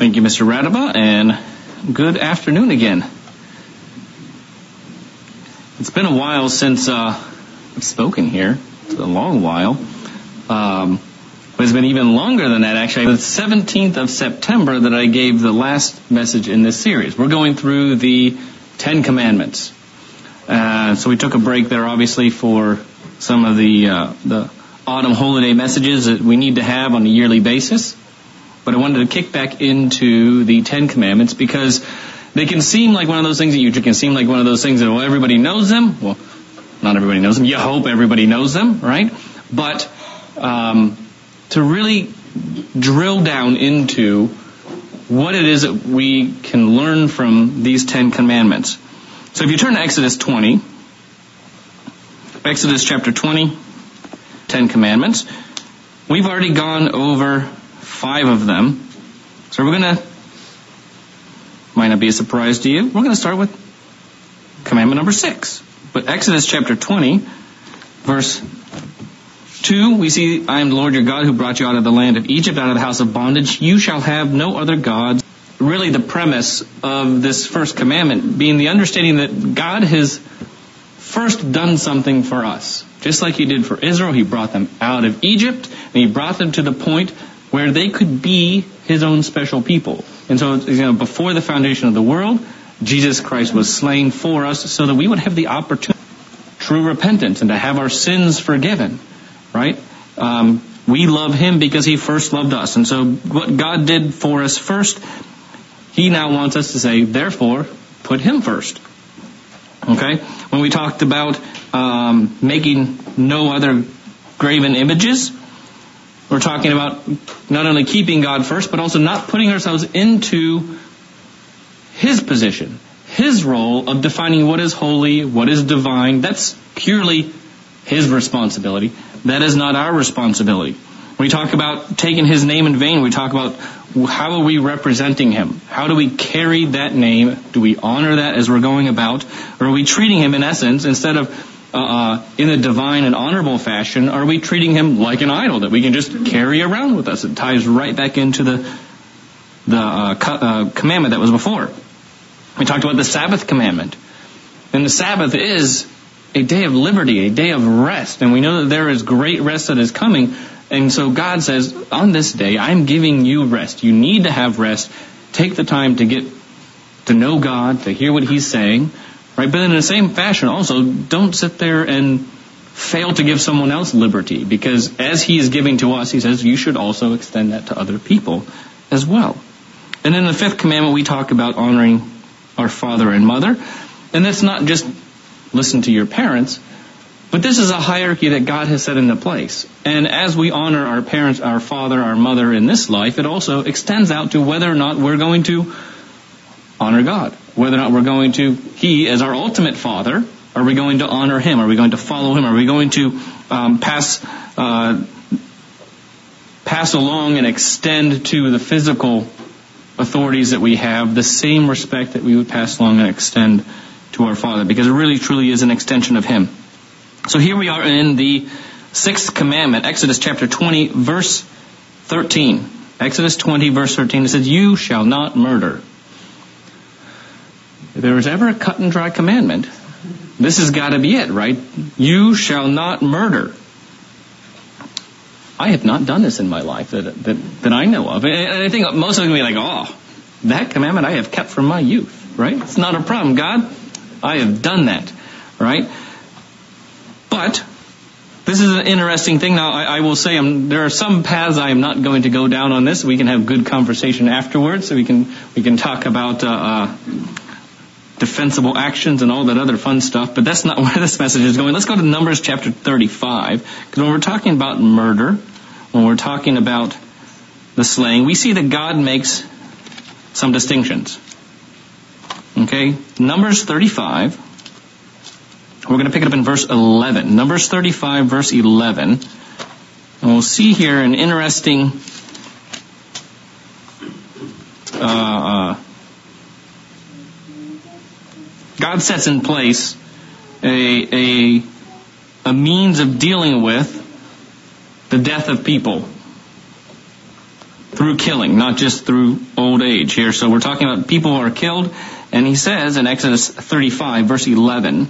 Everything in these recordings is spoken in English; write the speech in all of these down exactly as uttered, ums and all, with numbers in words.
Thank you, Mister Radaba, and good afternoon again. It's been a while since uh, I've spoken here. It's a long while. Um, but it's been even longer than that, actually. The seventeenth of September that I gave the last message in this series. We're going through the Ten Commandments. Uh, so we took a break there, obviously, for some of the uh, the autumn holiday messages that we need to have on a yearly basis. But I wanted to kick back into the Ten Commandments because they can seem like one of those things that you can seem like one of those things that, well, everybody knows them. Well, not everybody knows them. You hope everybody knows them, right? But um, to really drill down into what it is that we can learn from these Ten Commandments. So if you turn to Exodus twenty, Exodus chapter twenty, Ten Commandments, we've already gone over five of them. So we're going to, might not be a surprise to you, we're going to start with commandment number six. But Exodus chapter twenty, verse two, we see, I am the Lord your God who brought you out of the land of Egypt, out of the house of bondage. You shall have no other gods. Really the premise of this first commandment being the understanding that God has first done something for us. Just like he did for Israel, he brought them out of Egypt, and he brought them to the point where they could be his own special people. And so, you know, before the foundation of the world, Jesus Christ was slain for us so that we would have the opportunity of true repentance and to have our sins forgiven, right? Um, we love him because he first loved us. And so what God did for us first, he now wants us to say, therefore, put him first. Okay? When we talked about um, making no other graven images, we're talking about not only keeping God first, but also not putting ourselves into his position, his role of defining what is holy, what is divine. That's purely his responsibility. That is not our responsibility. When we talk about taking his name in vain, we talk about how are we representing him? How do we carry that name? Do we honor that as we're going about? Or are we treating him in essence, instead of Uh, in a divine and honorable fashion, are we treating him like an idol that we can just carry around with us? It ties right back into the the uh, co- uh, commandment that was before. We talked about the Sabbath commandment. And the Sabbath is a day of liberty, a day of rest. And we know that there is great rest that is coming. And so God says, on this day, I'm giving you rest. You need to have rest. Take the time to get to know God, to hear what he's saying. Right, but in the same fashion also, don't sit there and fail to give someone else liberty, because as he is giving to us, he says you should also extend that to other people as well. And in the fifth commandment, we talk about honoring our father and mother. And that's not just listen to your parents, but this is a hierarchy that God has set into place. And as we honor our parents, our father, our mother in this life, it also extends out to whether or not we're going to honor God. Whether or not we're going to, he as our ultimate father, are we going to honor him? Are we going to follow him? Are we going to um, pass uh, pass along and extend to the physical authorities that we have the same respect that we would pass along and extend to our father? Because it really truly is an extension of him. So here we are in the sixth commandment, Exodus chapter twenty, verse thirteen. Exodus twenty, verse thirteen, it says, you shall not murder. If there was ever a cut and dry commandment, this has got to be it, right? You shall not murder. I have not done this in my life that that, that I know of. And I think most of them will be like, oh, that commandment I have kept from my youth, right? It's not a problem, God. I have done that, right? But this is an interesting thing. Now, I, I will say I'm, there are some paths I am not going to go down on this. We can have good conversation afterwards, so we can we can talk about Uh, uh, defensible actions and all that other fun stuff, but that's not where this message is going. Let's go to Numbers chapter thirty-five, because when we're talking about murder, when we're talking about the slaying, we see that God makes some distinctions. Okay, Numbers thirty-five, we're going to pick it up in verse eleven. Numbers thirty-five, verse eleven, and we'll see here an interesting uh, uh God sets in place a, a, a means of dealing with the death of people. through killing, not just through old age here. So we're talking about people who are killed. And he says in Exodus thirty-five, verse eleven,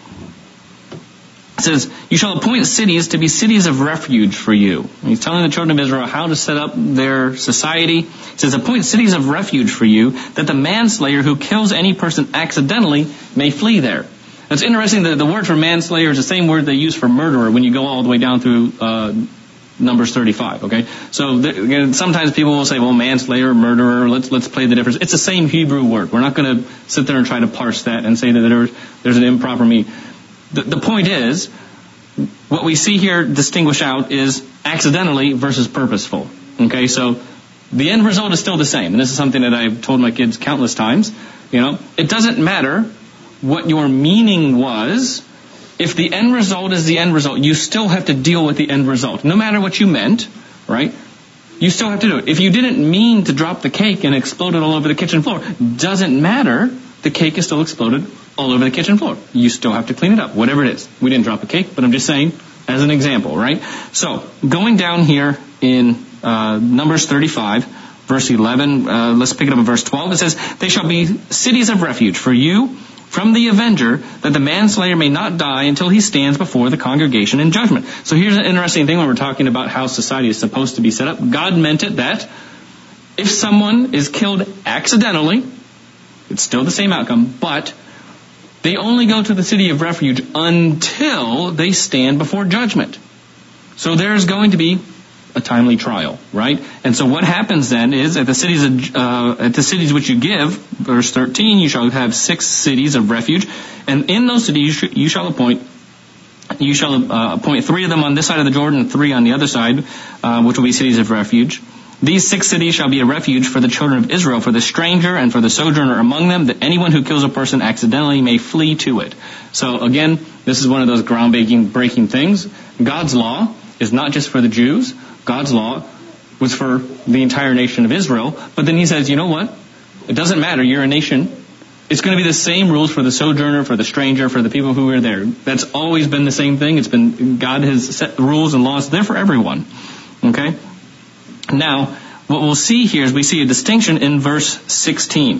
it says, you shall appoint cities to be cities of refuge for you. And he's telling the children of Israel how to set up their society. He says, appoint cities of refuge for you, that the manslayer who kills any person accidentally may flee there. It's interesting that the word for manslayer is the same word they use for murderer when you go all the way down through uh, Numbers thirty-five, okay? So th- again, sometimes people will say, well, manslayer, murderer, let's let's play the difference. It's the same Hebrew word. We're not going to sit there and try to parse that and say that there, there's an improper meaning. The, the point is, what we see here distinguish out is accidentally versus purposeful. Okay, so the end result is still the same. And this is something that I've told my kids countless times. You know, it doesn't matter what your meaning was. If the end result is the end result, you still have to deal with the end result. No matter what you meant, right? You still have to do it. If you didn't mean to drop the cake and explode it all over the kitchen floor, doesn't matter. The cake is still exploded all over the kitchen floor. You still have to clean it up, whatever it is. We didn't drop a cake, but I'm just saying as an example, right? So going down here in uh, Numbers thirty-five, verse eleven, uh, let's pick it up in verse twelve. It says, they shall be cities of refuge for you from the avenger, that the manslayer may not die until he stands before the congregation in judgment. So here's an interesting thing when we're talking about how society is supposed to be set up. God meant it that if someone is killed accidentally, it's still the same outcome, but they only go to the city of refuge until they stand before judgment. So there's going to be a timely trial, right? And so what happens then is at the cities of, uh, at the cities which you give, verse thirteen, you shall have six cities of refuge, and in those cities you, sh- you shall appoint you shall uh, appoint three of them on this side of the Jordan and three on the other side, uh, which will be cities of refuge. These six cities shall be a refuge for the children of Israel, for the stranger and for the sojourner among them, that anyone who kills a person accidentally may flee to it. So again, this is one of those groundbreaking breaking things. God's law is not just for the Jews. God's law was for the entire nation of Israel. But then he says, you know what? It doesn't matter. You're a nation. It's going to be the same rules for the sojourner, for the stranger, for the people who are there. That's always been the same thing. It's been, God has set rules and laws there for everyone. Okay? Now, what we'll see here is we see a distinction in verse sixteen.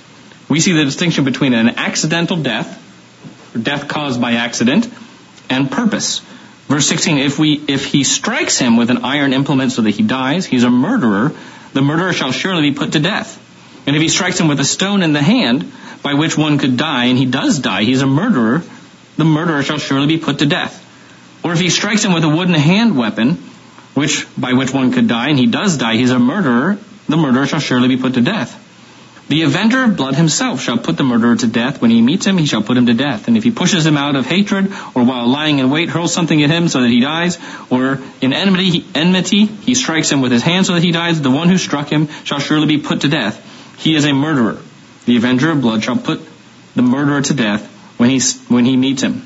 We see the distinction between an accidental death, or death caused by accident, and purpose. Verse sixteen, if we, if he strikes him with an iron implement so that he dies, he's a murderer, the murderer shall surely be put to death. And if he strikes him with a stone in the hand, by which one could die, and he does die, he's a murderer, the murderer shall surely be put to death. Or if he strikes him with a wooden hand weapon, which by which one could die, and he does die, he's a murderer, the murderer shall surely be put to death. The avenger of blood himself shall put the murderer to death. When he meets him, he shall put him to death. And if he pushes him out of hatred, or while lying in wait, hurls something at him so that he dies, or in enmity, enmity he strikes him with his hand so that he dies, the one who struck him shall surely be put to death. He is a murderer. The avenger of blood shall put the murderer to death when he, when he meets him.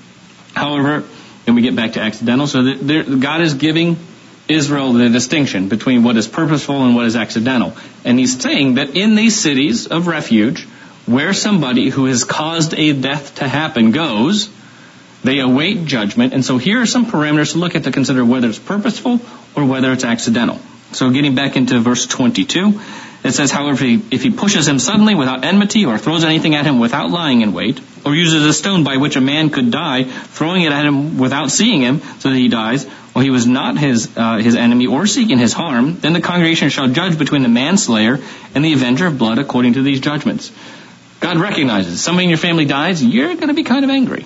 However, then we get back to accidental. So that there, God is giving Israel the distinction between what is purposeful and what is accidental. And he's saying that in these cities of refuge, where somebody who has caused a death to happen goes, they await judgment. And so here are some parameters to look at to consider whether it's purposeful or whether it's accidental. So getting back into verse twenty-two, it says, however, if he, if he pushes him suddenly without enmity, or throws anything at him without lying in wait, or uses a stone by which a man could die, throwing it at him without seeing him so that he dies, or he was not his uh, his enemy or seeking his harm, then the congregation shall judge between the manslayer and the avenger of blood according to these judgments. God recognizes somebody in your family dies, you're going to be kind of angry.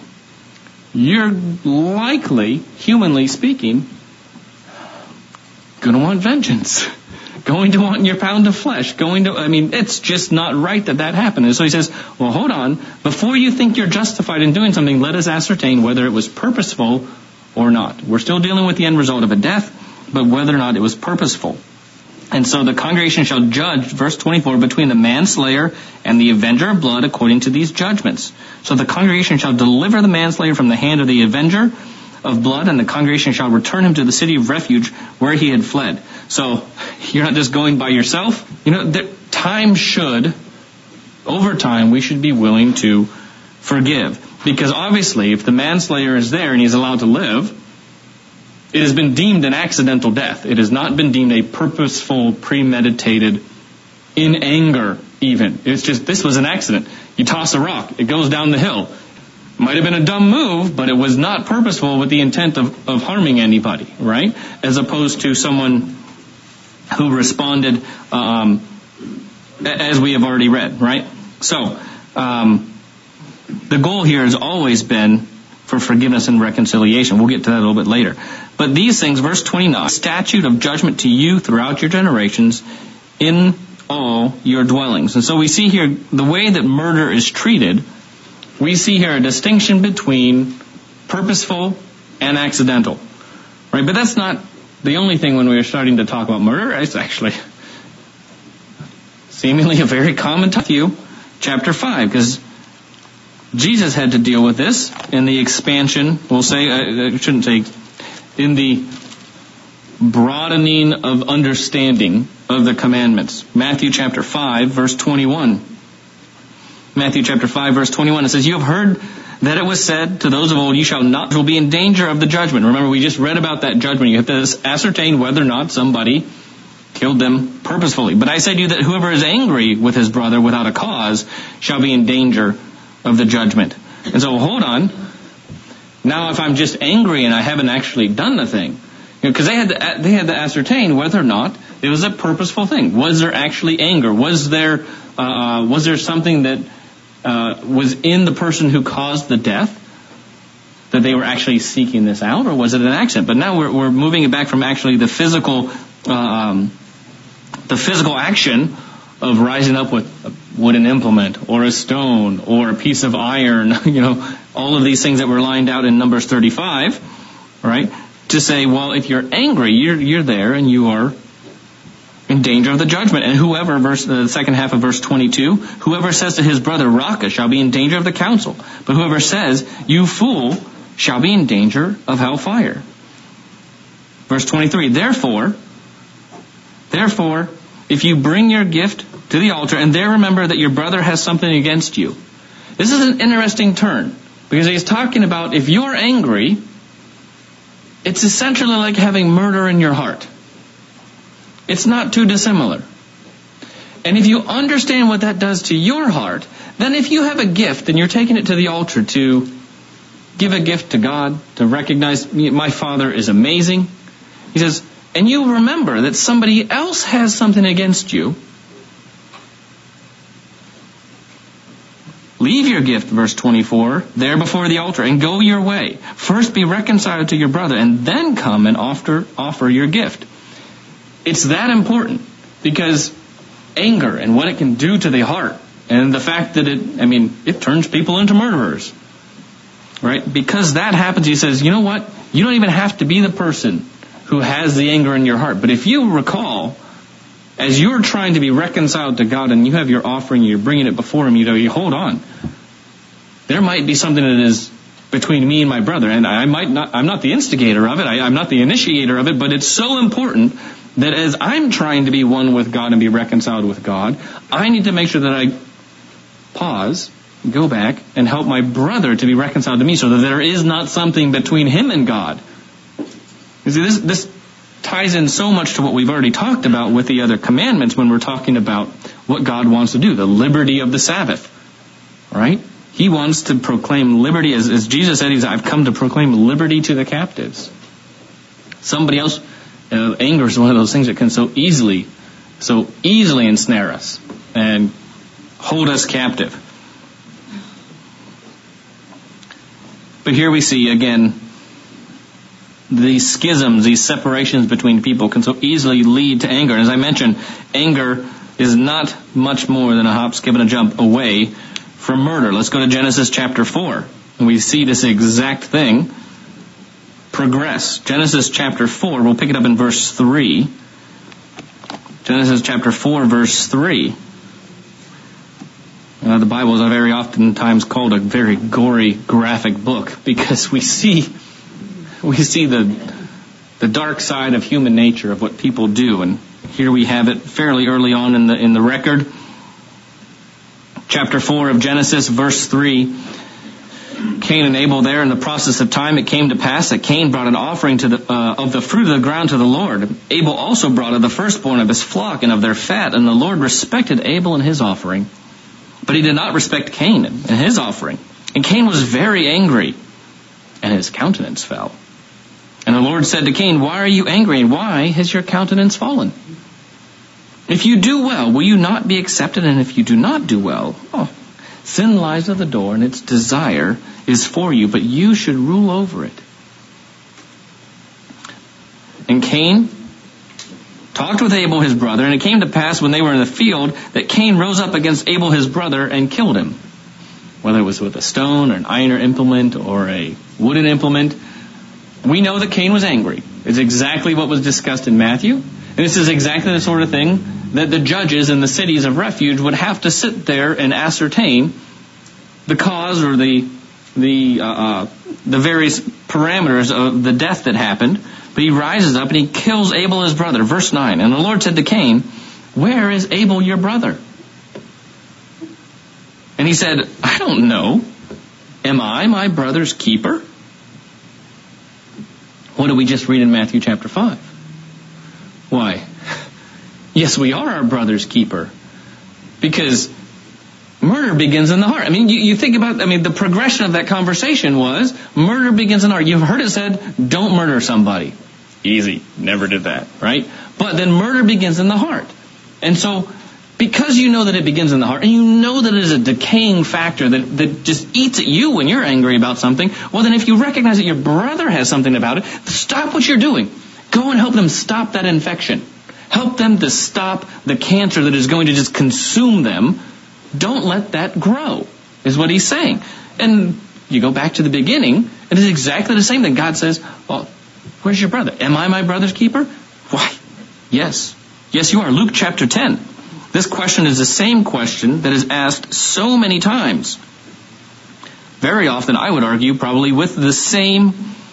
You're likely, humanly speaking, going to want vengeance. Going to want your pound of flesh. Going to, I mean, it's just not right that that happened. And so he says, well, hold on. Before you think you're justified in doing something, let us ascertain whether it was purposeful or not. We're still dealing with the end result of a death, but whether or not it was purposeful. And so the congregation shall judge, verse twenty-four, between the manslayer and the avenger of blood according to these judgments. So the congregation shall deliver the manslayer from the hand of the avenger of blood, and the congregation shall return him to the city of refuge where he had fled. So you're not just going by yourself. You know, there, time should, over time, we should be willing to forgive. Because obviously, if the manslayer is there and he's allowed to live, It has been deemed an accidental death. It has not been deemed a purposeful, premeditated, in anger even. It's just, this was an accident. You toss a rock, it goes down the hill. Might have been a dumb move, but it was not purposeful with the intent of, of harming anybody, right? As opposed to someone who responded, um, as we have already read, right? So, um, the goal here has always been for forgiveness and reconciliation. We'll get to that a little bit later. But these things, verse twenty-nine, statute of judgment to you throughout your generations in all your dwellings. And so we see here the way that murder is treated. We see here a distinction between purposeful and accidental, right? But that's not the only thing when we are starting to talk about murder. It's actually seemingly a very common to Matthew chapter five, because Jesus had to deal with this in the expansion, we'll say, I shouldn't say, in the broadening of understanding of the commandments. Matthew chapter five, verse twenty-one. Matthew chapter five, verse twenty-one, it says, you have heard that it was said to those of old, you shall not, will be in danger of the judgment. Remember, we just read about that judgment. You have to ascertain whether or not somebody killed them purposefully. But I say to you that whoever is angry with his brother without a cause shall be in danger of the judgment. And so, hold on. Now, if I'm just angry and I haven't actually done the thing, because you know, they had to, they had to ascertain whether or not it was a purposeful thing. Was there actually anger? Was there uh, was there something that uh, was in the person who caused the death, that they were actually seeking this out, or was it an accident? But now we're, we're moving it back from actually the physical um, the physical action of rising up with a wooden implement or a stone or a piece of iron, you know, all of these things that were lined out in Numbers thirty-five, right? To say, well, if you're angry, you're you're there and you are in danger of the judgment. And whoever, verse the second half of verse twenty-two, whoever says to his brother, Raca, shall be in danger of the council. But whoever says, you fool, shall be in danger of hellfire. Verse twenty-three, therefore, therefore, if you bring your gift to the altar and there remember that your brother has something against you. This is an interesting turn, because he's talking about if you're angry, it's essentially like having murder in your heart. It's not too dissimilar. And if you understand what that does to your heart, then if you have a gift and you're taking it to the altar to give a gift to God, to recognize my Father is amazing, he says, and you remember that somebody else has something against you, leave your gift, verse twenty-four, there before the altar, and go your way. First be reconciled to your brother, and then come and offer, offer your gift. It's that important, because anger and what it can do to the heart, and the fact that it, I mean, it turns people into murderers, right? Because that happens, he says, you know what? You don't even have to be the person who has the anger in your heart. But if you recall, as you're trying to be reconciled to God and you have your offering, you're bringing it before Him, you know, you hold on. There might be something that is between me and my brother, and I might not, I'm not the instigator of it, I, I'm not the initiator of it, but it's so important that as I'm trying to be one with God and be reconciled with God, I need to make sure that I pause, go back, and help my brother to be reconciled to me, so that there is not something between him and God. You see, this, this ties in so much to what we've already talked about with the other commandments when we're talking about what God wants to do, the liberty of the Sabbath, right? He wants to proclaim liberty, as, as Jesus said, he's, I've come to proclaim liberty to the captives. Somebody else, uh, anger is one of those things that can so easily, so easily ensnare us and hold us captive. But here we see again, these schisms, these separations between people can so easily lead to anger. And as I mentioned, anger is not much more than a hop, skip, and a jump away from murder. Let's go to Genesis chapter four. And we see this exact thing progress. Genesis chapter four, we'll pick it up in verse three. Genesis chapter four, verse three. Uh, the Bible is a very oftentimes called a very gory, graphic book, because we see we see the the dark side of human nature, of what people do. And here we have it fairly early on in the in the record. Chapter four of Genesis, verse three. Cain and Abel there in the process of time, it came to pass that Cain brought an offering to the, uh, of the fruit of the ground to the Lord. Abel also brought of the firstborn of his flock and of their fat, and the Lord respected Abel and his offering. But he did not respect Cain and his offering. And Cain was very angry, and his countenance fell. And the Lord said to Cain, why are you angry, and why has your countenance fallen? If you do well, will you not be accepted? And if you do not do well, oh, sin lies at the door, and its desire is for you, but you should rule over it. And Cain talked with Abel his brother, and it came to pass when they were in the field that Cain rose up against Abel his brother and killed him. Whether it was with a stone or an iron implement or a wooden implement, we know that Cain was angry. It's exactly what was discussed in Matthew. And this is exactly the sort of thing that the judges in the cities of refuge would have to sit there and ascertain the cause or the the uh, uh, the various parameters of the death that happened. But he rises up and he kills Abel his brother. Verse nine, and the Lord said to Cain, where is Abel your brother? And he said, I don't know. Am I my brother's keeper? What did we just read in Matthew chapter five? Why, yes, we are our brother's keeper. Because murder begins in the heart. I mean, you, you think about, I mean, the progression of that conversation was, murder begins in the heart. You've heard it said, don't murder somebody. Easy. Never did that, right? But then murder begins in the heart. And so, because you know that it begins in the heart, and you know that it is a decaying factor that, that just eats at you when you're angry about something, well then if you recognize that your brother has something about it, stop what you're doing. Go and help them stop that infection. Help them to stop the cancer that is going to just consume them. Don't let that grow, is what he's saying. And you go back to the beginning, it is exactly the same thing. God says, well, where's your brother? Am I my brother's keeper? Why, yes. Yes, you are. Luke chapter ten. This question is the same question that is asked so many times. Very often, I would argue, probably with the same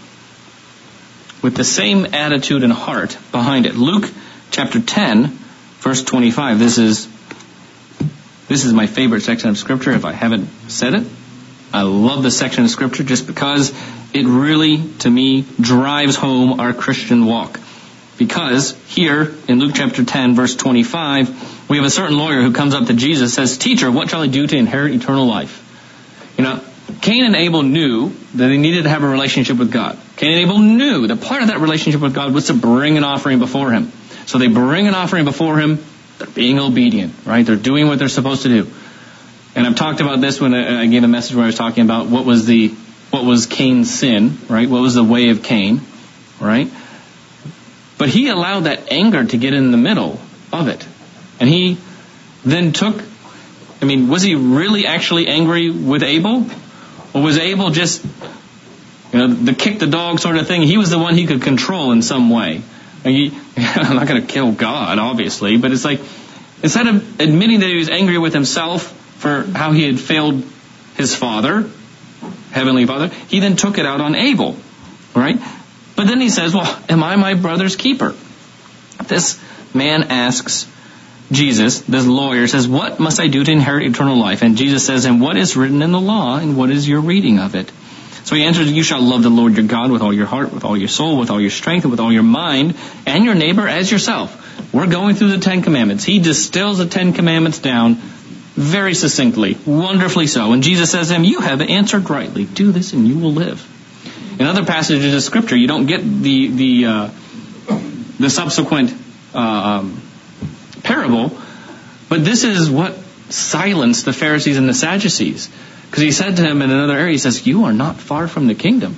with the same attitude and heart behind it. Luke chapter ten, verse twenty-five. This is this is my favorite section of Scripture, if I haven't said it. I love this section of Scripture just because it really, to me, drives home our Christian walk. Because here in Luke chapter ten, verse twenty-five, we have a certain lawyer who comes up to Jesus and says, Teacher, what shall I do to inherit eternal life? You know, Cain and Abel knew that they needed to have a relationship with God. Cain and Abel knew that part of that relationship with God was to bring an offering before Him. So they bring an offering before Him. They're being obedient, right? They're doing what they're supposed to do. And I've talked about this when I gave a message where I was talking about what was the what was Cain's sin, right? What was the way of Cain, right? But he allowed that anger to get in the middle of it. And he then took, I mean, was he really actually angry with Abel? Or was Abel just, you know, the kick the dog sort of thing? He was the one he could control in some way. He, I'm not going to kill God, obviously, but it's like, instead of admitting that he was angry with himself for how he had failed his father, Heavenly Father, he then took it out on Abel, right? But then he says, well, am I my brother's keeper? This man asks Jesus, this lawyer says, what must I do to inherit eternal life? And Jesus says, and what is written in the law, and what is your reading of it? So he answers, you shall love the Lord your God with all your heart, with all your soul, with all your strength, and with all your mind, and your neighbor as yourself. We're going through the Ten Commandments. He distills the Ten Commandments down very succinctly, wonderfully so. And Jesus says to him, you have answered rightly. Do this and you will live. In other passages of Scripture, you don't get the the uh, the subsequent uh, um, parable, but this is what silenced the Pharisees and the Sadducees. Because he said to him in another area, he says, you are not far from the kingdom.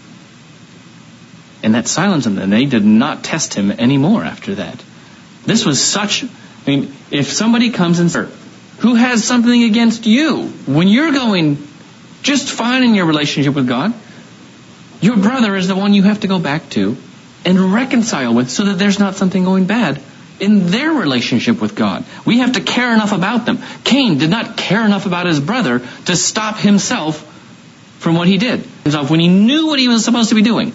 And that silenced them, and they did not test him anymore after that. This was such, I mean, if somebody comes and says, who has something against you, when you're going just fine in your relationship with God, your brother is the one you have to go back to and reconcile with so that there's not something going bad in their relationship with God. We have to care enough about them. Cain did not care enough about his brother to stop himself from what he did. Himself, when he knew what he was supposed to be doing,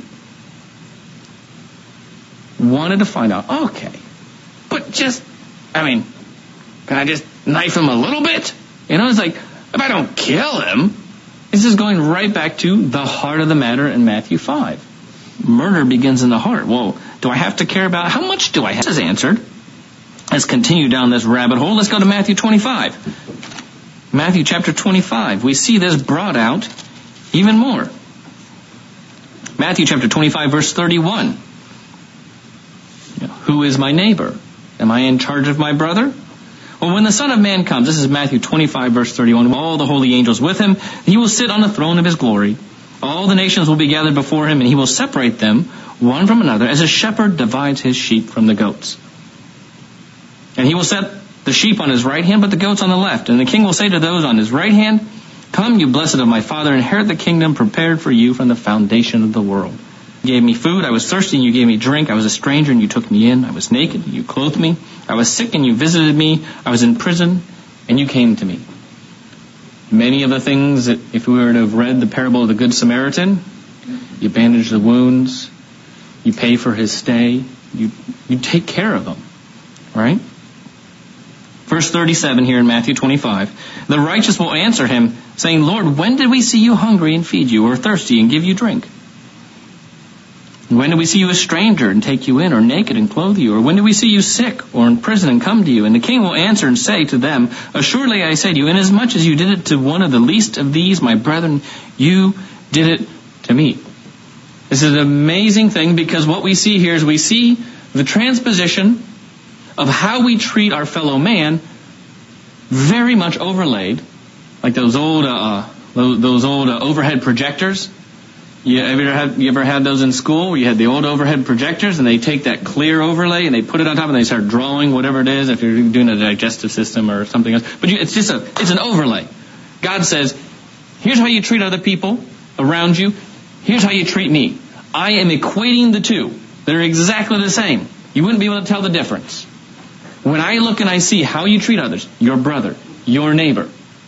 wanted to find out, okay, but just, I mean, can I just knife him a little bit? You know, it's like, if I don't kill him, This is going right back to the heart of the matter in Matthew five. Murder begins in the heart. Well, do I have to care about how much do I have? This is answered. Let's continue down this rabbit hole. Let's go to Matthew twenty-five. Matthew chapter twenty-five. We see this brought out even more. Matthew chapter twenty-five, verse thirty-one. Who is my neighbor? Am I in charge of my brother? Well, when the Son of Man comes, this is Matthew twenty-five, verse thirty-one, all the holy angels with him, he will sit on the throne of his glory. All the nations will be gathered before him, and he will separate them one from another, as a shepherd divides his sheep from the goats. And he will set the sheep on his right hand, but the goats on the left. And the king will say to those on his right hand, come, you blessed of my Father, inherit the kingdom prepared for you from the foundation of the world. You gave me food, I was thirsty, and you gave me drink. I was a stranger, and you took me in. I was naked, and you clothed me. I was sick, and you visited me. I was in prison, and you came to me. Many of the things that, if we were to have read the parable of the Good Samaritan, you bandage the wounds, you pay for his stay, you, you take care of him, right? Verse thirty-seven here in Matthew twenty-five. The righteous will answer him, saying, Lord, when did we see you hungry and feed you, or thirsty and give you drink? When did we see you a stranger and take you in, or naked and clothe you? Or when did we see you sick or in prison and come to you? And the king will answer and say to them, assuredly I say to you, inasmuch as you did it to one of the least of these, my brethren, you did it to me. This is an amazing thing, because what we see here is we see the transposition of how we treat our fellow man very much overlaid, like those old uh, those, those old uh, overhead projectors. You ever had you ever had those in school where you had the old overhead projectors and they take that clear overlay and they put it on top and they start drawing whatever it is, if you're doing a digestive system or something else. But you, it's just a it's an overlay. God says, here's how you treat other people around you. Here's how you treat me. I am equating the two. They're exactly the same. You wouldn't be able to tell the difference. When I look and I see how you treat others, your brother, your neighbor,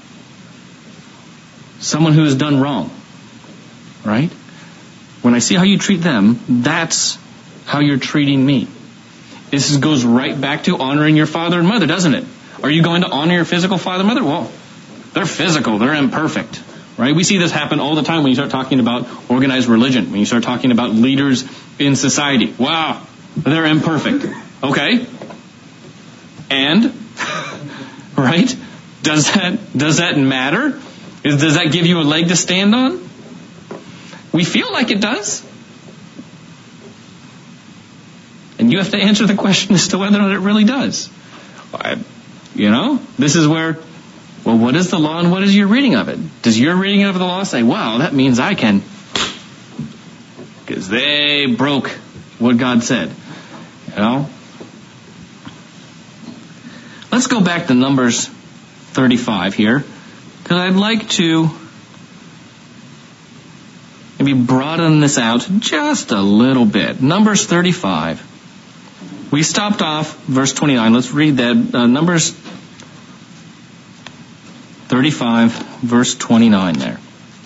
someone who has done wrong, right? When I see how you treat them, that's how you're treating me. This goes right back to honoring your father and mother, doesn't it? Are you going to honor your physical father and mother? Well, they're physical, they're imperfect, right? We see this happen all the time when you start talking about organized religion, when you start talking about leaders in society. Wow, they're imperfect. Okay? And, right? Does that, does that matter? Is, does that give you a leg to stand on? We feel like it does. And you have to answer the question as to whether or not it really does. I, you know, this is where, well, what is the law and what is your reading of it? Does your reading of the law say, wow, that means I can, because they broke what God said. You know? Let's go back to Numbers thirty-five here, because I'd like to maybe broaden this out just a little bit. Numbers thirty-five. We stopped off verse twenty-nine. Let's read that. Uh, Numbers thirty-five, verse twenty-nine there.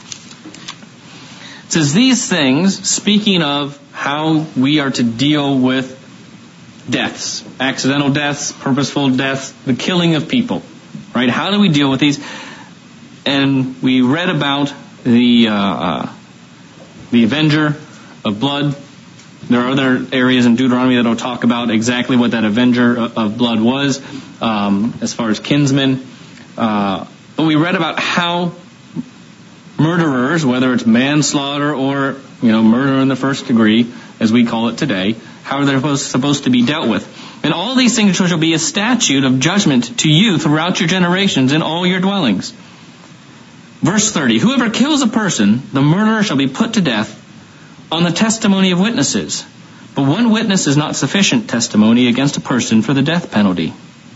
It says, these things, speaking of how we are to deal with deaths, accidental deaths, purposeful deaths, the killing of people, right? How do we deal with these? And we read about the uh, uh, the avenger of blood. There are other areas in Deuteronomy that will talk about exactly what that avenger of blood was, um, as far as kinsmen. Uh, but we read about how murderers, whether it's manslaughter or, you know, murder in the first degree, as we call it today, how they're supposed, supposed to be dealt with. And all these things shall be a statute of judgment to you throughout your generations in all your dwellings. Verse thirty, whoever kills a person, the murderer shall be put to death on the testimony of witnesses. But one witness is not sufficient testimony against a person for the death penalty.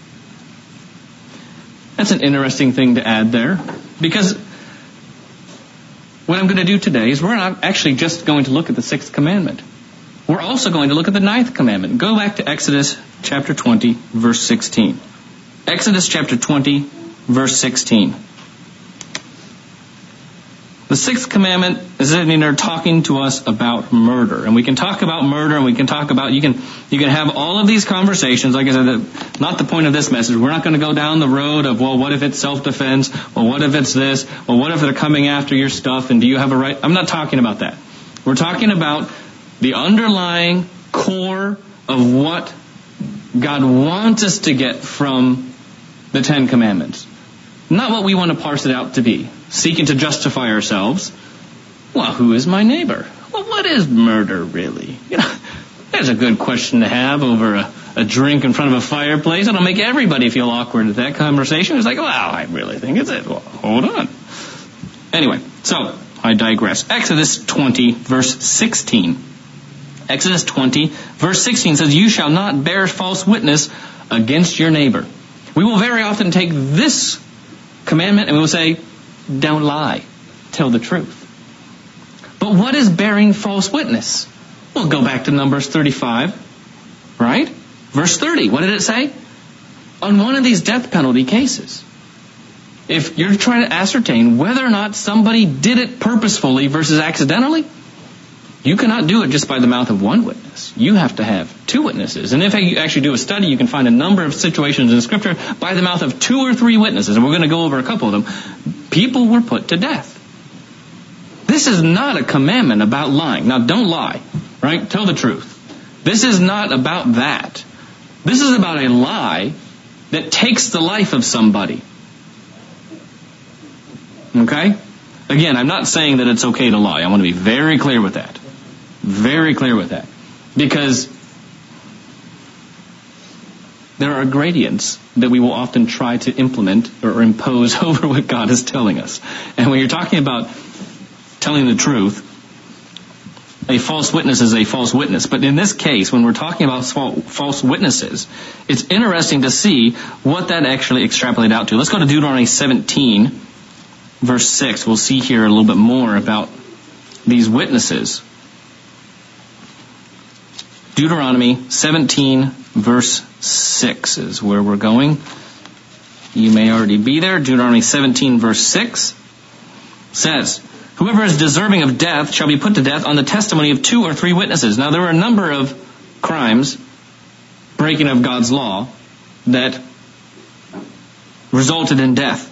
That's an interesting thing to add there, because what I'm going to do today is we're not actually just going to look at the sixth commandment. We're also going to look at the ninth commandment. Go back to Exodus chapter twenty, verse sixteen. Exodus chapter twenty, verse sixteen. The sixth commandment is sitting there talking to us about murder. And we can talk about murder and we can talk about, you can you can have all of these conversations. Like I said, that, not the point of this message. We're not going to go down the road of, well, what if it's self-defense? Well, what if it's this? Well, what if they're coming after your stuff and do you have a right? I'm not talking about that. We're talking about the underlying core of what God wants us to get from the Ten Commandments. Not what we want to parse it out to be. Seeking to justify ourselves. Well, who is my neighbor? Well, what is murder really? You know, that's a good question to have over a, a drink in front of a fireplace. It'll make everybody feel awkward at that conversation. It's like, well, I really think it's it. Well, hold on. Anyway, so I digress. Exodus twenty, verse sixteen. Exodus twenty, verse sixteen says, you shall not bear false witness against your neighbor. We will very often take this commandment and we will say, don't lie. Tell the truth. But what is bearing false witness? We'll go back to Numbers thirty-five, right? Verse thirty. What did it say? On one of these death penalty cases, if you're trying to ascertain whether or not somebody did it purposefully versus accidentally, you cannot do it just by the mouth of one witness. You have to have two witnesses. And if you actually do a study, you can find a number of situations in Scripture by the mouth of two or three witnesses. And we're going to go over a couple of them. People were put to death. This is not a commandment about lying. Now, don't lie, right? Tell the truth. This is not about that. This is about a lie that takes the life of somebody. Okay? Again, I'm not saying that it's okay to lie. I want to be very clear with that. Very clear with that. Because there are gradients that we will often try to implement or impose over what God is telling us. And when you're talking about telling the truth, a false witness is a false witness. But in this case, when we're talking about false witnesses, it's interesting to see what that actually extrapolated out to. Let's go to Deuteronomy seventeen, verse six. We'll see here a little bit more about these witnesses. Deuteronomy seventeen, verse six is where we're going. You may already be there. Deuteronomy seventeen, verse six says, whoever is deserving of death shall be put to death on the testimony of two or three witnesses. Now, there were a number of crimes, breaking of God's law, that resulted in death.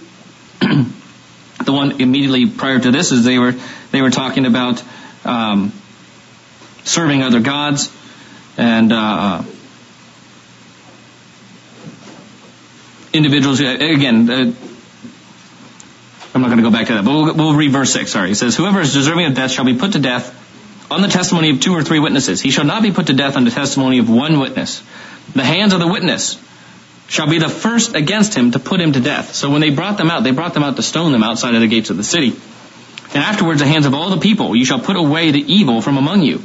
The one immediately prior to this is they were they were talking about um, serving other gods, and uh, individuals. Again, uh, I'm not going to go back to that, but we'll, we'll read verse six. Sorry, it says, "Whoever is deserving of death shall be put to death on the testimony of two or three witnesses. He shall not be put to death on the testimony of one witness. The hands of the witness shall be the first against him to put him to death." So when they brought them out, they brought them out to stone them outside of the gates of the city. "And afterwards the hands of all the people. You shall put away the evil from among you."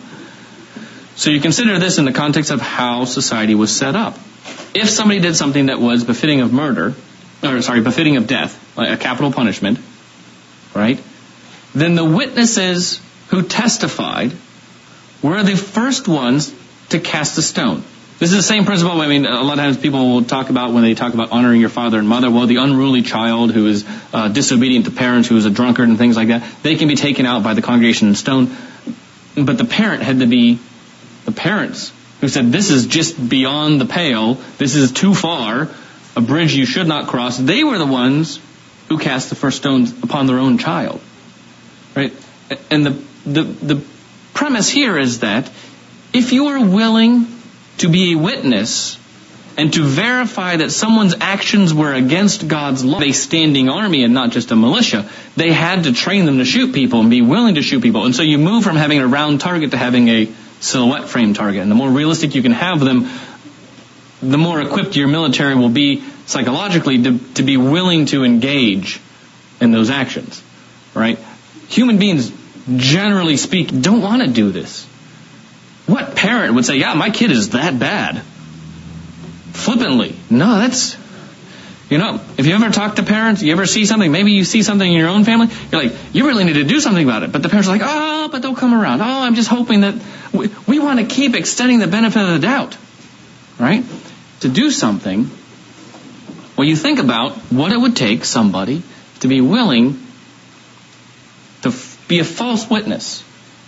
So you consider this in the context of how society was set up. If somebody did something that was befitting of murder, or sorry, befitting of death, like a capital punishment, right? Then the witnesses who testified were the first ones to cast a stone. This is the same principle. I mean, a lot of times people will talk about when they talk about honoring your father and mother. Well, the unruly child who is uh, disobedient to parents, who is a drunkard and things like that, they can be taken out by the congregation and stoned. But the parent had to be the parents who said, this is just beyond the pale. This is too far. A bridge you should not cross. They were the ones who cast the first stones upon their own child. Right? And the the, the premise here is that if you are willing to be a witness and to verify that someone's actions were against God's law, a standing army and not just a militia, they had to train them to shoot people and be willing to shoot people. And so you move from having a round target to having a silhouette frame target. And the more realistic you can have them, the more equipped your military will be psychologically to, to be willing to engage in those actions. Right? Human beings, generally speaking, don't want to do this. What parent would say, yeah, my kid is that bad? Flippantly. No, that's, you know, if you ever talk to parents, you ever see something, maybe you see something in your own family, you're like, you really need to do something about it. But the parents are like, oh, but they'll come around. Oh, I'm just hoping that we, we want to keep extending the benefit of the doubt. Right? To do something, well, you think about what it would take somebody to be willing be a false witness?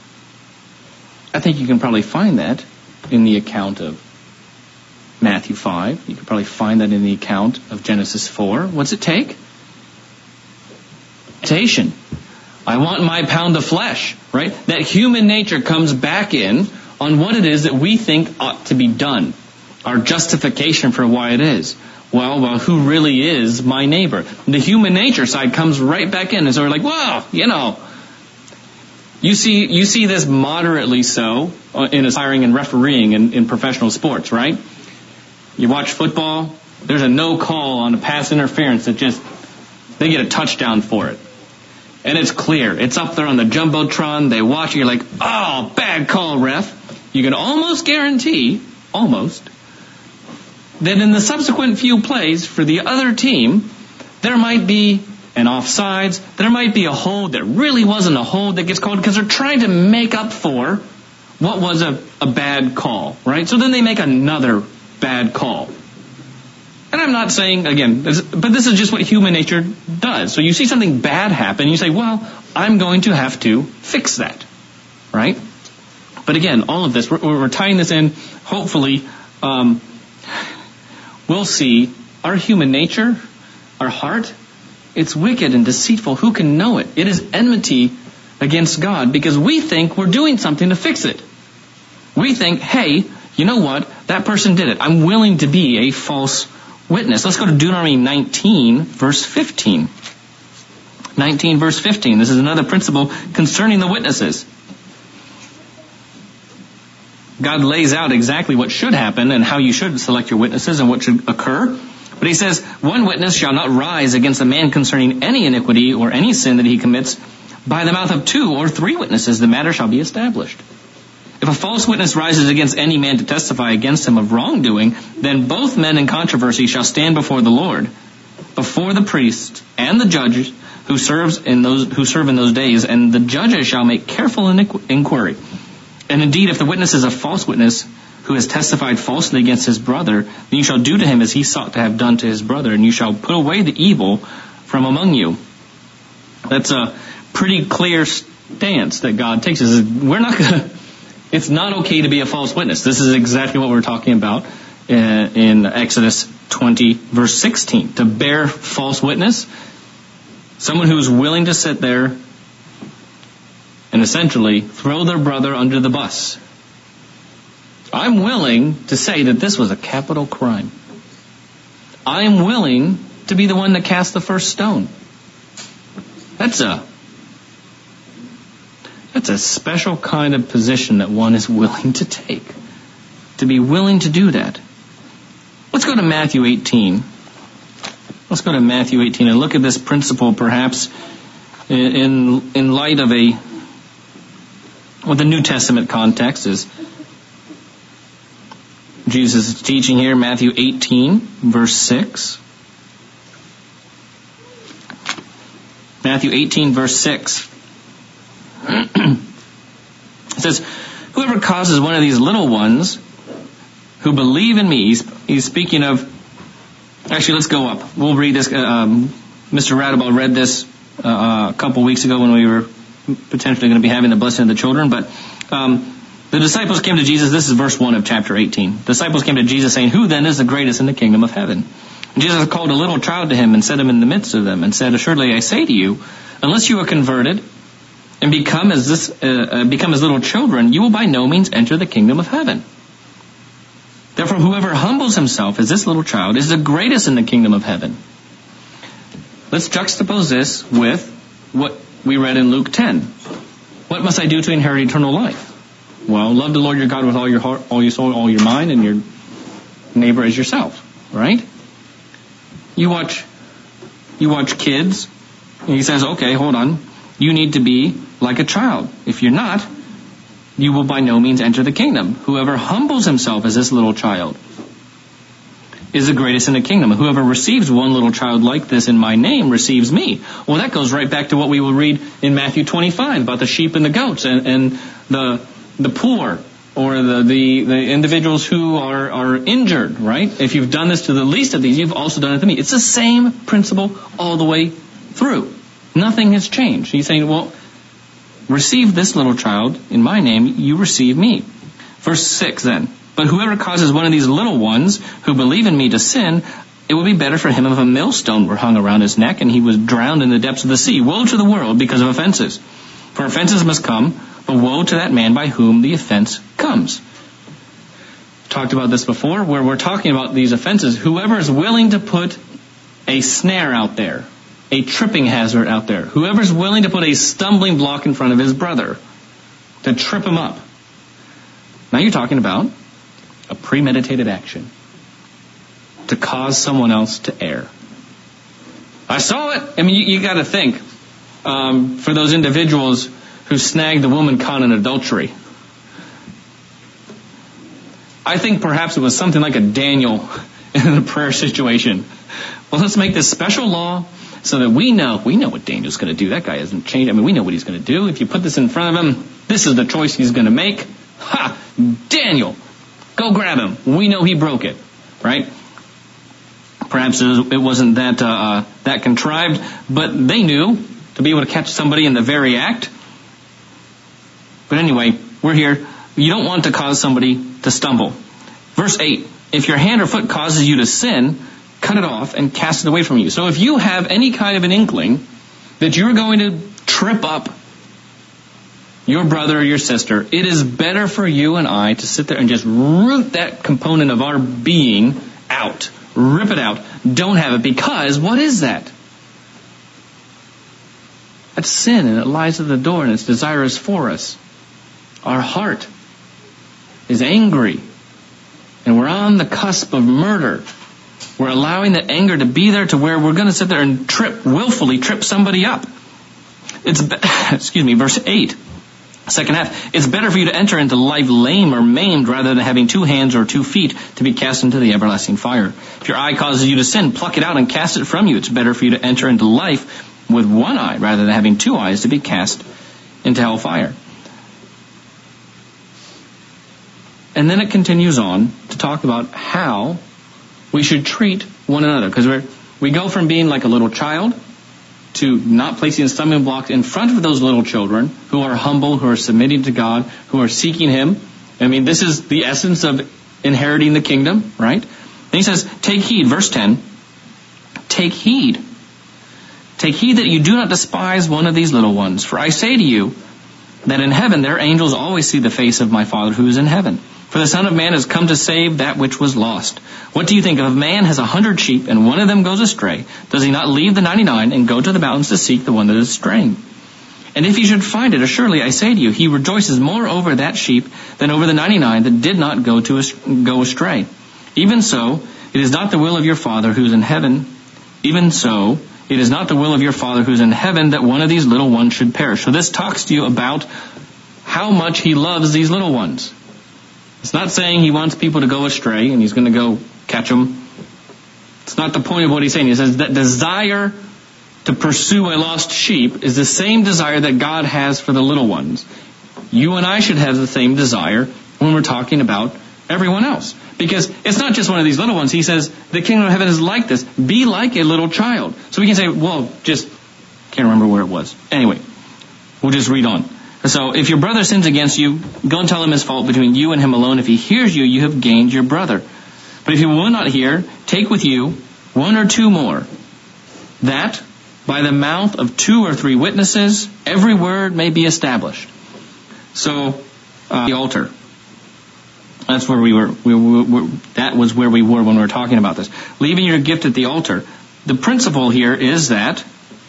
I think you can probably find that in the account of Matthew five. You can probably find that in the account of Genesis four. What's it take? Temptation. I want my pound of flesh, right? That human nature comes back in on what it is that we think ought to be done. Our justification for why it is. Well, well, who really is my neighbor? The human nature side comes right back in, and so we're like, well, you know, you see, you see this moderately so in aspiring and refereeing in, in professional sports, right? You watch football, there's a no call on a pass interference that just, they get a touchdown for it. And it's clear. It's up there on the Jumbotron. They watch it. You're like, oh, bad call, ref. You can almost guarantee, almost, that in the subsequent few plays for the other team, there might be an offsides. There might be a hold that really wasn't a hold that gets called because they're trying to make up for what was a, a bad call, right? So then they make another bad call. And I'm not saying, again, this, but this is just what human nature does. So you see something bad happen, and you say, well, I'm going to have to fix that, right? But again, all of this, we're, we're tying this in, hopefully, um, we'll see our human nature, our heart, it's wicked and deceitful. Who can know it? It is enmity against God because we think we're doing something to fix it. We think, hey, you know what? That person did it. I'm willing to be a false witness. Let's go to Deuteronomy nineteen, verse fifteen. nineteen, verse fifteen. This is another principle concerning the witnesses. God lays out exactly what should happen and how you should select your witnesses and what should occur. But he says, one witness shall not rise against a man concerning any iniquity or any sin that he commits. By the mouth of two or three witnesses the matter shall be established. If a false witness rises against any man to testify against him of wrongdoing, then both men in controversy shall stand before the Lord, before the priest and the judges who serves in those who serve in those days, and the judges shall make careful inquiry. And indeed, if the witness is a false witness who has testified falsely against his brother, then you shall do to him as he sought to have done to his brother, and you shall put away the evil from among you. That's a pretty clear stance that God takes. Is we're not going to. It's not okay to be a false witness. This is exactly what we're talking about in, in Exodus twenty, verse sixteen. To bear false witness, someone who's willing to sit there and essentially throw their brother under the bus. I'm willing to say that this was a capital crime. I'm willing to be the one that cast the first stone. That's a That's a special kind of position that one is willing to take. To be willing to do that. Let's go to Matthew eighteen. Let's go to Matthew eighteen and look at this principle perhaps in in, in light of a what the New Testament context is. Jesus is teaching here, Matthew eighteen, verse six. Matthew eighteen, verse six. It says, whoever causes one of these little ones who believe in me, he's, he's speaking of, actually let's go up. We'll read this, um, Mister Radabal read this uh, a couple weeks ago when we were potentially going to be having the blessing of the children, but um, the disciples came to Jesus, this is verse one of chapter eighteen. The disciples came to Jesus saying, who then is the greatest in the kingdom of heaven? And Jesus called a little child to him and set him in the midst of them and said, assuredly I say to you, unless you are converted and become as this, uh, become as little children, you will by no means enter the kingdom of heaven. Therefore, whoever humbles himself as this little child is the greatest in the kingdom of heaven. Let's juxtapose this with what we read in Luke ten. What must I do to inherit eternal life? Well, love the Lord your God with all your heart, all your soul, all your mind, and your neighbor as yourself. Right? You watch, you watch kids, and he says, okay, hold on. You need to be like a child. If you're not, you will by no means enter the kingdom. Whoever humbles himself as this little child is the greatest in the kingdom. Whoever receives one little child like this in my name receives me. Well, that goes right back to what we will read in Matthew twenty-five about the sheep and the goats and, and the the poor or the, the, the individuals who are, are injured, right? If you've done this to the least of these, you've also done it to me. It's the same principle all the way through. Nothing has changed. He's saying, well, receive this little child in my name, you receive me. Verse six then. But whoever causes one of these little ones who believe in me to sin, it would be better for him if a millstone were hung around his neck and he was drowned in the depths of the sea. Woe to the world because of offenses. For offenses must come, but woe to that man by whom the offense comes. Talked about this before, where we're talking about these offenses. Whoever is willing to put a snare out there, a tripping hazard out there, whoever's willing to put a stumbling block in front of his brother to trip him up. Now you're talking about a premeditated action to cause someone else to err. I saw it. I mean, you, you got to think um, for those individuals who snagged the woman caught in adultery. I think perhaps it was something like a Daniel in the prayer situation. Well, let's make this special law so that we know, we know what Daniel's going to do. That guy hasn't changed. I mean, we know what he's going to do. If you put this in front of him, this is the choice he's going to make. Ha! Daniel! Go grab him. We know he broke it. Right? Perhaps it wasn't that, uh, that contrived, but they knew to be able to catch somebody in the very act. But anyway, we're here. You don't want to cause somebody to stumble. Verse eight, if your hand or foot causes you to sin, cut it off and cast it away from you. So if you have any kind of an inkling that you're going to trip up your brother or your sister, it is better for you and I to sit there and just root that component of our being out. Rip it out. Don't have it, because what is that? That's sin, and it lies at the door, and its desire is for us. Our heart is angry, and we're on the cusp of murder. We're allowing that anger to be there to where we're going to sit there and trip, willfully trip somebody up. It's, excuse me, verse eight, second half. It's better for you to enter into life lame or maimed rather than having two hands or two feet to be cast into the everlasting fire. If your eye causes you to sin, pluck it out and cast it from you. It's better for you to enter into life with one eye rather than having two eyes to be cast into hellfire. And then it continues on to talk about how we should treat one another. Because we we go from being like a little child to not placing stumbling blocks in front of those little children who are humble, who are submitting to God, who are seeking Him. I mean, this is the essence of inheriting the kingdom, right? And he says, take heed, verse ten, take heed. Take heed that you do not despise one of these little ones. For I say to you that in heaven their angels always see the face of my Father who is in heaven. For the Son of Man has come to save that which was lost. What do you think? If a man has a hundred sheep and one of them goes astray, does he not leave the ninety-nine and go to the mountains to seek the one that is straying? And if he should find it, assuredly I say to you, he rejoices more over that sheep than over the ninety-nine that did not go to go astray. Even so, it is not the will of your Father who is in heaven. Even so, it is not the will of your Father who is in heaven that one of these little ones should perish. So this talks to you about how much He loves these little ones. It's not saying He wants people to go astray and He's going to go catch them. It's not the point of what He's saying. He says that desire to pursue a lost sheep is the same desire that God has for the little ones. You and I should have the same desire when we're talking about everyone else. Because it's not just one of these little ones. He says the kingdom of heaven is like this. Be like a little child. So we can say, well, just can't remember where it was. Anyway, we'll just read on. So if your brother sins against you, go and tell him his fault between you and him alone. If he hears you, you have gained your brother. But if he will not hear, take with you one or two more, that by the mouth of two or three witnesses, every word may be established. So, uh, the altar. That's where we were, we were, we were, that was where we were when we were talking about this. Leaving your gift at the altar. The principle here is that,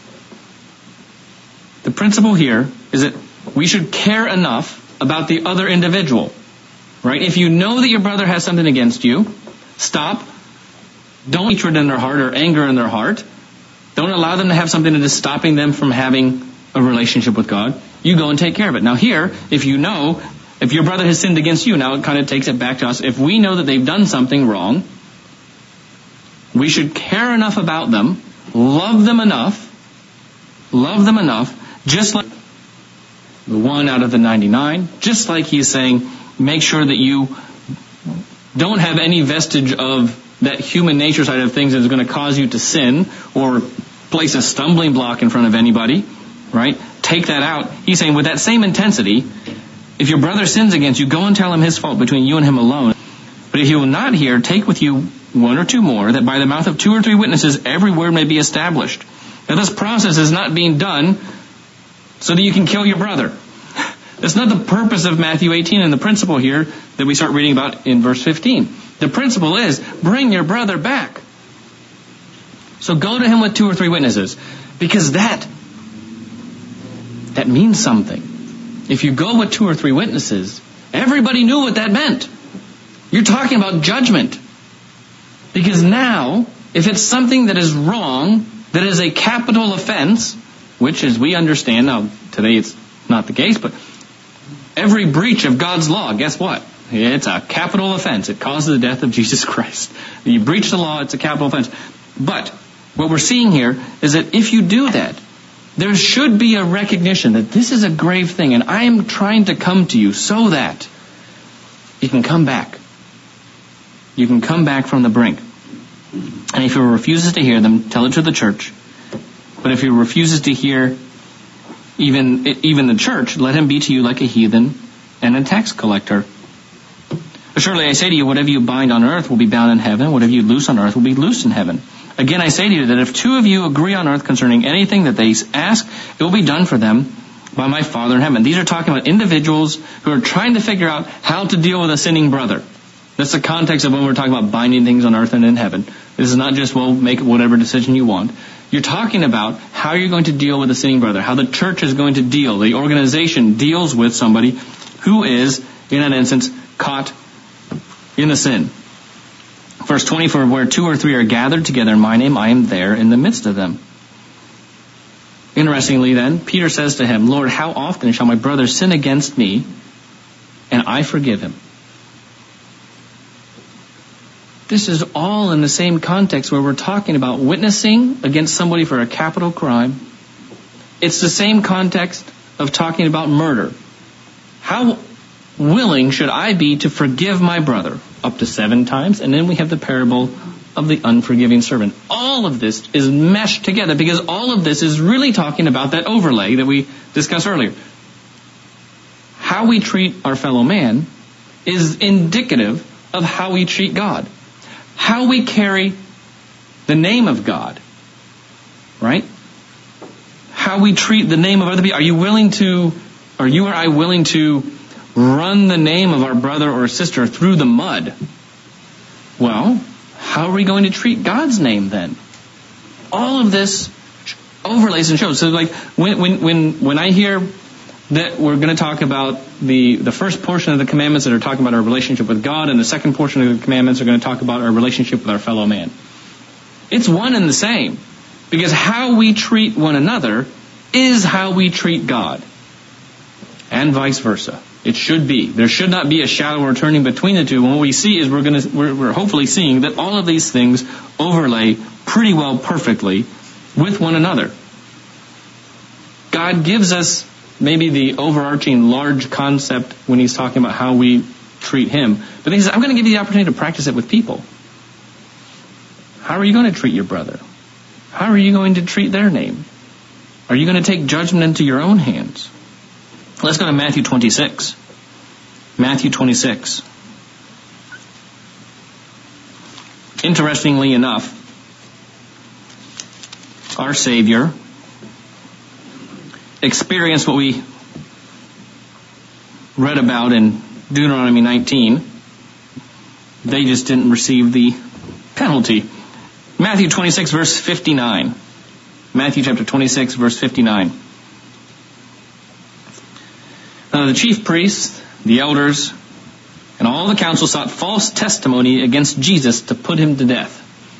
the principle here is that we should care enough about the other individual, right? If you know that your brother has something against you, stop. Don't hatred in their heart or anger in their heart. Don't allow them to have something that is stopping them from having a relationship with God. You go and take care of it. Now here, if you know, if your brother has sinned against you, now it kind of takes it back to us. If we know that they've done something wrong, we should care enough about them, love them enough, love them enough, just like the one out of the ninety-nine, just like He's saying, make sure that you don't have any vestige of that human nature side of things that is going to cause you to sin or place a stumbling block in front of anybody, right? take that out. He's saying with that same intensity, if your brother sins against you, go and tell him his fault between you and him alone. But if he will not hear, take with you one or two more, that by the mouth of two or three witnesses every word may be established. Now this process is not being done so that you can kill your brother. That's not the purpose of Matthew eighteen and the principle here that we start reading about in verse fifteen. The principle is, bring your brother back. So go to him with two or three witnesses. Because that, that means something. If you go with two or three witnesses, everybody knew what that meant. You're talking about judgment. Because now, if it's something that is wrong, that is a capital offense, which as we understand, now today it's not the case, but every breach of God's law, guess what? It's a capital offense. It causes the death of Jesus Christ. You breach the law, it's a capital offense. But what we're seeing here is that if you do that, there should be a recognition that this is a grave thing, and I am trying to come to you so that you can come back. You can come back from the brink. And if he refuses to hear them, tell it to the church. But if he refuses to hear even even the church, let him be to you like a heathen and a tax collector. Surely I say to you, whatever you bind on earth will be bound in heaven, whatever you loose on earth will be loosed in heaven. Again, I say to you that if two of you agree on earth concerning anything that they ask, it will be done for them by my Father in heaven. These are talking about individuals who are trying to figure out how to deal with a sinning brother. That's the context of when we're talking about binding things on earth and in heaven. This is not just, well, make whatever decision you want. You're talking about how you're going to deal with a sinning brother, how the church is going to deal, the organization deals with somebody who is, in that instance, caught in the sin. Verse twenty-four, where two or three are gathered together in my name, I am there in the midst of them. Interestingly then, Peter says to him, Lord, how often shall my brother sin against me and I forgive him? This is all in the same context where we're talking about witnessing against somebody for a capital crime. It's the same context of talking about murder. How willing should I be to forgive my brother? Up to seven times. And then we have the parable of the unforgiving servant. All of this is meshed together because all of this is really talking about that overlay that we discussed earlier. How we treat our fellow man is indicative of how we treat God. How we carry the name of God. Right? How we treat the name of other people. Are you willing to, are you or I willing to run the name of our brother or sister through the mud? Well, how are we going to treat God's name then? All of this overlays and shows. So like when when when when I hear that we're going to talk about the the first portion of the commandments that are talking about our relationship with God, and the second portion of the commandments are going to talk about our relationship with our fellow man. It's one and the same. Because how we treat one another is how we treat God. And vice versa. It should be. There should not be a shallower turning between the two. And what we see is we're going to, we're, we're hopefully seeing that all of these things overlay pretty well perfectly with one another. God gives us maybe the overarching large concept when he's talking about how we treat him. But he says, I'm going to give you the opportunity to practice it with people. How are you going to treat your brother? How are you going to treat their name? Are you going to take judgment into your own hands? Let's go to Matthew twenty-six. Matthew twenty-six. Interestingly enough, our Savior experienced what we read about in Deuteronomy nineteen. They just didn't receive the penalty. Matthew twenty-six, verse fifty-nine. Matthew chapter twenty-six, verse fifty-nine. Now the chief priests, the elders, and all the council sought false testimony against Jesus to put him to death,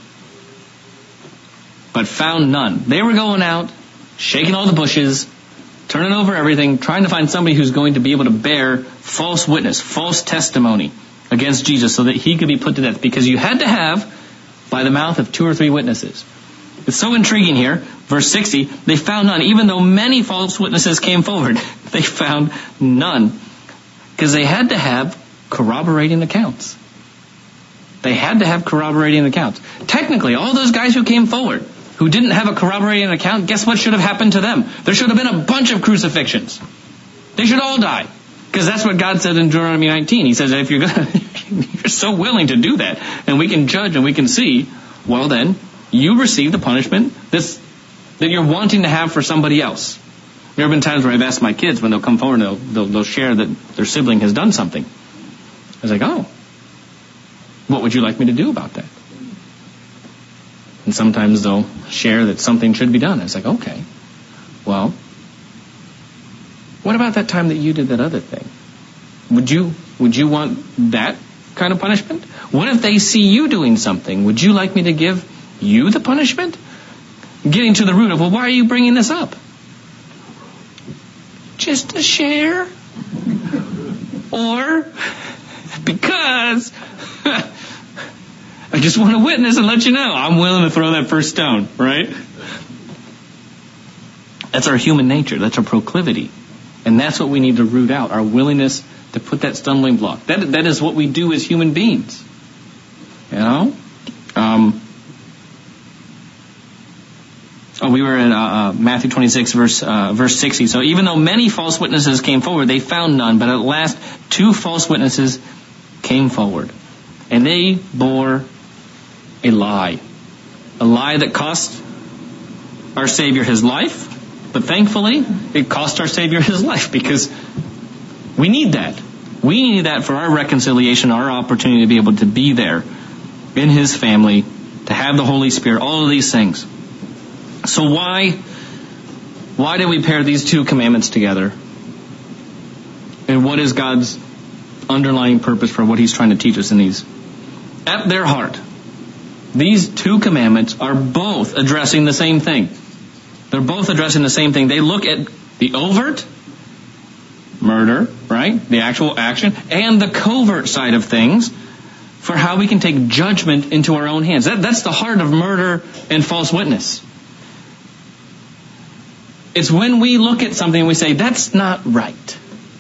but found none. They were going out, shaking all the bushes, turning over everything, trying to find somebody who's going to be able to bear false witness, false testimony against Jesus so that he could be put to death. Because you had to have by the mouth of two or three witnesses. It's so intriguing here. Verse sixty, they found none. Even though many false witnesses came forward, they found none. Because they had to have corroborating accounts. They had to have corroborating accounts. Technically, all those guys who came forward, who didn't have a corroborating account, guess what should have happened to them? There should have been a bunch of crucifixions. They should all die. Because that's what God said in Deuteronomy nineteen. He says, if you're gonna, you're so willing to do that, and we can judge and we can see, well then, you receive the punishment that's, that you're wanting to have for somebody else. There have been times where I've asked my kids, when they'll come forward and they'll, they'll, they'll share that their sibling has done something. I was like, oh, what would you like me to do about that? And sometimes they'll share that something should be done. It's like, okay, well, what about that time that you did that other thing? Would you would you want that kind of punishment? What if they see you doing something? Would you like me to give you the punishment? Getting to the root of, well, why are you bringing this up? Just to share? Or because I just want to witness and let you know I'm willing to throw that first stone, right? That's our human nature. That's our proclivity. And that's what we need to root out, our willingness to put that stumbling block. That That is what we do as human beings. You know? Um, oh, we were in uh, uh, Matthew twenty-six, verse uh, verse sixty. So even though many false witnesses came forward, they found none. But at last, two false witnesses came forward. And they bore a lie. A lie that cost our Savior his life. But thankfully, it cost our Savior his life, because we need that. We need that for our reconciliation, our opportunity to be able to be there in his family, to have the Holy Spirit, all of these things. So why, why did we pair these two commandments together? And what is God's underlying purpose for what he's trying to teach us in these? At their heart, these two commandments are both addressing the same thing. They're both addressing the same thing. They look at the overt murder, right? The actual action, and the covert side of things for how we can take judgment into our own hands. That, that's the heart of murder and false witness. It's when we look at something and we say, that's not right.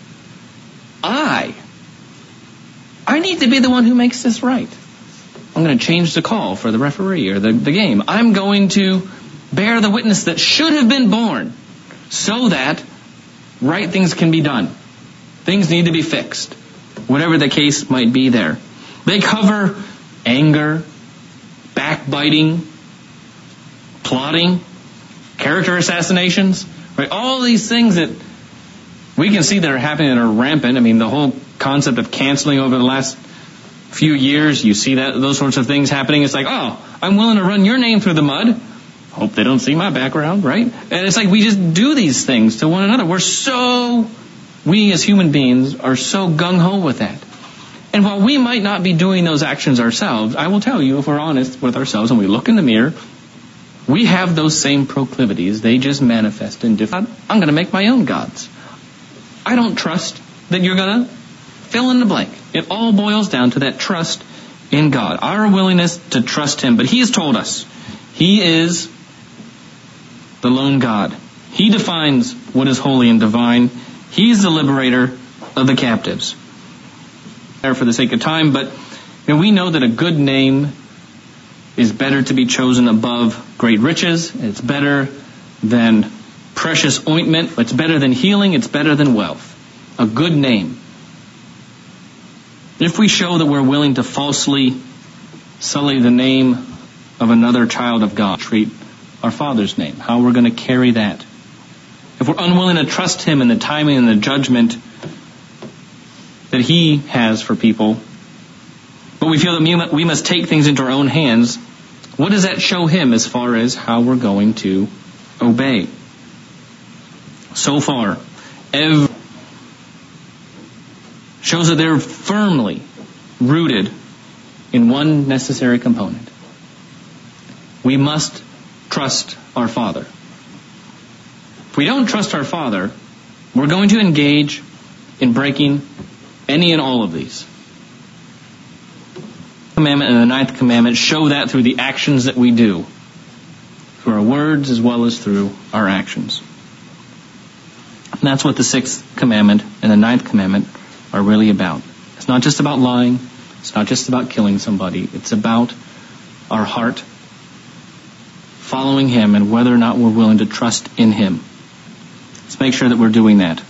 I, I need to be the one who makes this right. I'm going to change the call for the referee or the, the game. I'm going to bear the witness that should have been borne so that right things can be done. Things need to be fixed. Whatever the case might be there. They cover anger, backbiting, plotting, character assassinations, right? All these things that we can see that are happening and are rampant. I mean, the whole concept of canceling over the last few years, you see that those sorts of things happening. It's like, oh, I'm willing to run your name through the mud. Hope they don't see my background, right? And it's like we just do these things to one another. We're so, we as human beings are so gung-ho with that. And while we might not be doing those actions ourselves, I will tell you, if we're honest with ourselves and we look in the mirror, we have those same proclivities. They just manifest in different. I'm going to make my own gods. I don't trust that you're going to fill in the blank. It all boils down to that trust in God. Our willingness to trust him. But he has told us he is the lone God. He defines what is holy and divine. He's the liberator of the captives. For the sake of time, but you know, we know that a good name is better to be chosen above great riches. It's better than precious ointment. It's better than healing. It's better than wealth. A good name. If we show that we're willing to falsely sully the name of another child of God, treat our Father's name, how we're going to carry that. If we're unwilling to trust him in the timing and the judgment that he has for people, but we feel that we must take things into our own hands, what does that show him as far as how we're going to obey? So far, every shows that they're firmly rooted in one necessary component. We must trust our Father. If we don't trust our Father, we're going to engage in breaking any and all of these. The commandment and the ninth commandment show that through the actions that we do, through our words as well as through our actions. And that's what the sixth commandment and the ninth commandment are really about. It's not just about lying. It's not just about killing somebody. It's about our heart following Him and whether or not we're willing to trust in Him. Let's make sure that we're doing that.